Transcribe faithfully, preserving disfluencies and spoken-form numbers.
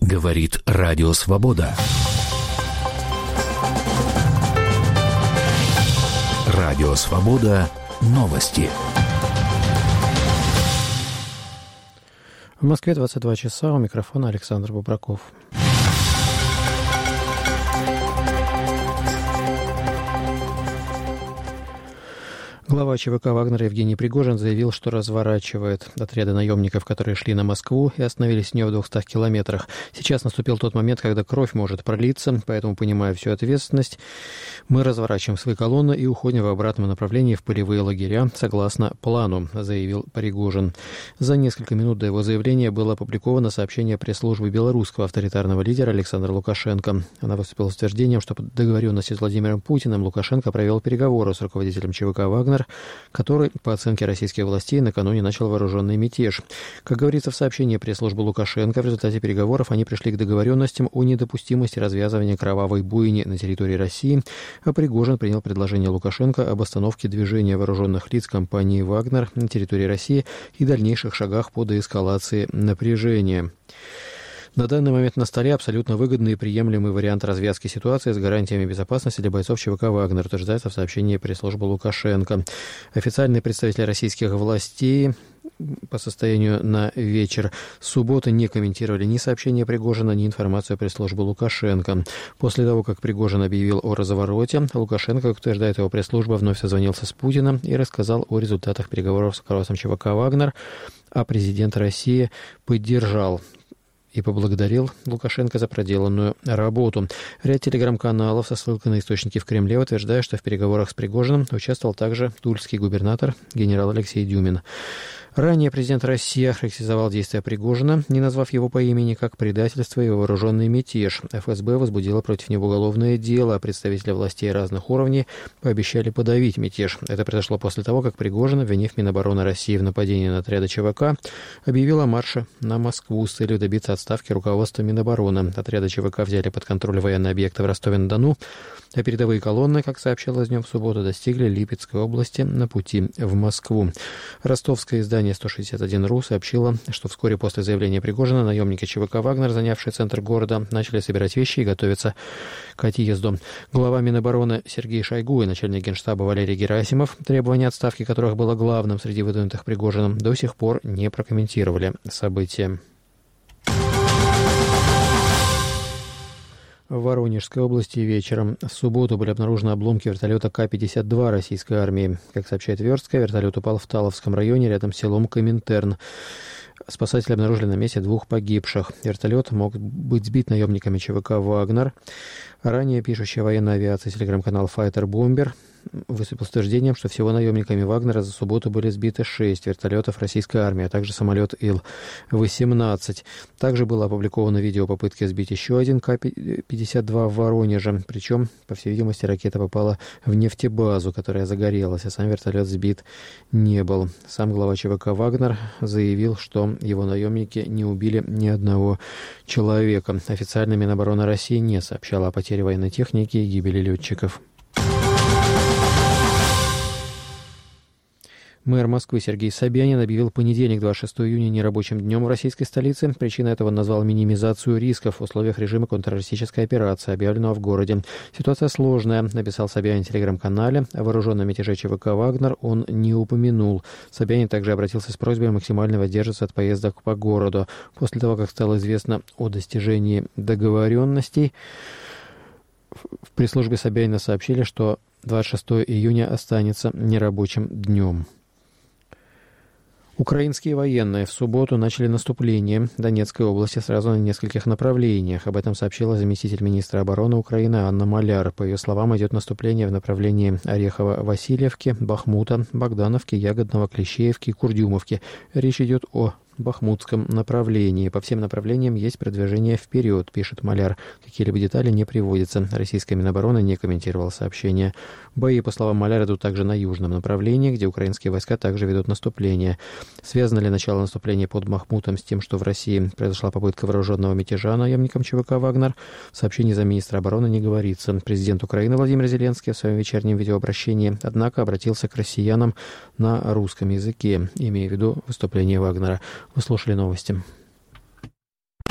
Говорит Радио Свобода. Радио Свобода. Новости. В Москве двадцать два часа. У микрофона Александр Бубраков. Глава ЧВК «Вагнер» Евгений Пригожин заявил, что разворачивает отряды наемников, которые шли на Москву и остановились в нее в двухстах километрах. Сейчас наступил тот момент, когда кровь может пролиться, поэтому, понимая всю ответственность, мы разворачиваем свои колонны и уходим в обратном направлении в полевые лагеря, согласно плану, заявил Пригожин. За несколько минут до его заявления было опубликовано сообщение пресс-службы белорусского авторитарного лидера Александра Лукашенко. Она выступила с утверждением, что по договоренности с Владимиром Путиным Лукашенко провел переговоры с руководителем ЧВК «Вагнер», который, по оценке российских властей, накануне начал вооруженный мятеж. Как говорится в сообщении пресс-службы Лукашенко, в результате переговоров они пришли к договоренностям о недопустимости развязывания кровавой бойни на территории России, а Пригожин принял предложение Лукашенко об остановке движения вооруженных лиц компании «Вагнер» на территории России и дальнейших шагах по деэскалации напряжения. На данный момент на столе абсолютно выгодный и приемлемый вариант развязки ситуации с гарантиями безопасности для бойцов ЧВК «Вагнер», утверждается в сообщении пресс-службы Лукашенко. Официальный представитель российских властей по состоянию на вечер субботы не комментировали ни сообщение Пригожина, ни информацию пресс-службы Лукашенко. После того, как Пригожин объявил о развороте, Лукашенко, как утверждает его пресс-служба, вновь созвонился с Путиным и рассказал о результатах переговоров с руководством ЧВК «Вагнер», а президент России поддержал и поблагодарил Лукашенко за проделанную работу. Ряд телеграм-каналов со ссылкой на источники в Кремле утверждают, что в переговорах с Пригожиным участвовал также тульский губернатор генерал Алексей Дюмин. Ранее президент России охарактеризовал действия Пригожина, не назвав его по имени, как предательство и вооруженный мятеж. эф эс бэ возбудила против него уголовное дело, а представители властей разных уровней пообещали подавить мятеж. Это произошло после того, как Пригожин, обвинив Минобороны России в нападении на отряды ЧВК, объявил о марше на Москву с целью добиться отставки руководства Минобороны. Отряды ЧВК взяли под контроль военные объекты в Ростове-на-Дону, а передовые колонны, как сообщалось днем в субботу, достигли Липецкой области на пути в Москву. Ростовское издание сто шестьдесят один точка ру сообщило, что вскоре после заявления Пригожина наемники ЧВК «Вагнер», занявшие центр города, начали собирать вещи и готовиться к отъезду. Глава Минобороны Сергей Шойгу и начальник Генштаба Валерий Герасимов, требования отставки которых было главным среди выдвинутых Пригожиным, до сих пор не прокомментировали события. В Воронежской области вечером в субботу были обнаружены обломки вертолета Ка пятьдесят два российской армии. Как сообщает Верстка, вертолет упал в Таловском районе рядом с селом Коминтерн. Спасатели обнаружили на месте двух погибших. Вертолет мог быть сбит наемниками ЧВК «Вагнер». Ранее пишущая военная авиация телеграм-канал Fighter Bomber выступил с утверждением, что всего наемниками «Вагнера» за субботу были сбиты шесть вертолетов российской армии, а также самолет Ил восемнадцать. Также было опубликовано видео попытки сбить еще один Ка пятьдесят два в Воронеже. Причем, по всей видимости, ракета попала в нефтебазу, которая загорелась, а сам вертолет сбит не был. Сам глава ЧВК «Вагнер» заявил, что его наемники не убили ни одного человека. Официально Минобороны России не сообщала о потере военной техники и гибели летчиков. Мэр Москвы Сергей Собянин объявил понедельник, двадцать шестого июня, нерабочим днем в российской столице. Причиной этого он назвал минимизацию рисков в условиях режима контртеррористической операции, объявленного в городе. Ситуация сложная, написал Собянин в телеграм-канале. О вооруженном мятеже ЧВК «Вагнер» он не упомянул. Собянин также обратился с просьбой максимально воздержаться от поездок по городу. После того, как стало известно о достижении договоренностей, в пресс-службе Собянина сообщили, что двадцать шестого июня останется нерабочим днем. Украинские военные в субботу начали наступление в Донецкой области сразу на нескольких направлениях. Об этом сообщила заместитель министра обороны Украины Анна Маляр. По ее словам, идет наступление в направлении Орехово-Васильевки, Бахмута, Богдановки, Ягодного, Клещеевки и Курдюмовки. Речь идет о бахмутском направлении. По всем направлениям есть продвижение вперед, пишет Маляр. Какие-либо детали не приводятся. Российская Минобороны не комментировала сообщение. Бои, по словам Маляра, идут также на южном направлении, где украинские войска также ведут наступление. Связано ли начало наступления под Бахмутом с тем, что в России произошла попытка вооруженного мятежа наемникам ЧВК «Вагнер»? В сообщении замминистра обороны не говорится. Президент Украины Владимир Зеленский в своем вечернем видеообращении, однако, обратился к россиянам на русском языке, имея в виду выступление Вагнера. Вы слушали новости.